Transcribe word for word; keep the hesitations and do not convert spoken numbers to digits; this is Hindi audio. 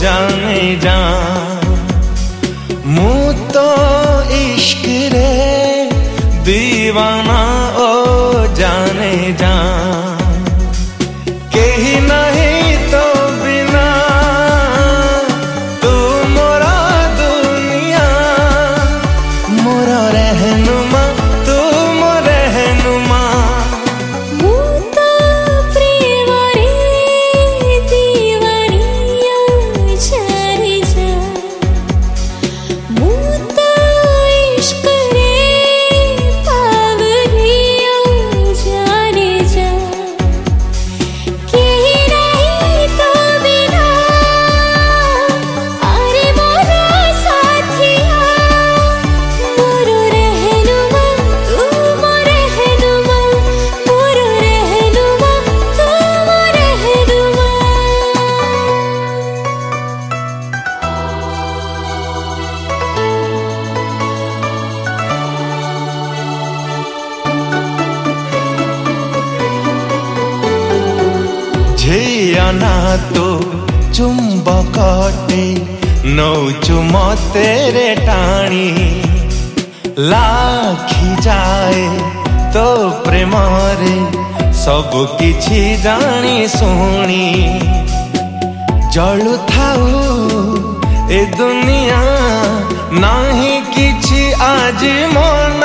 जाने जा मु तो इश्क रे दीवाना ओ जाने जा कहीं नहीं तो बिना तू मोरा दुनिया मोरा रहनुमा तू मोरा रहनुमा झियाना तो चुंबकटे नौचु मतेरे टाणी लाखी जाए तो प्रेम रे सब किछि जानी सुनी जलु थाऊ ए दुनिया नाही किछि आज मन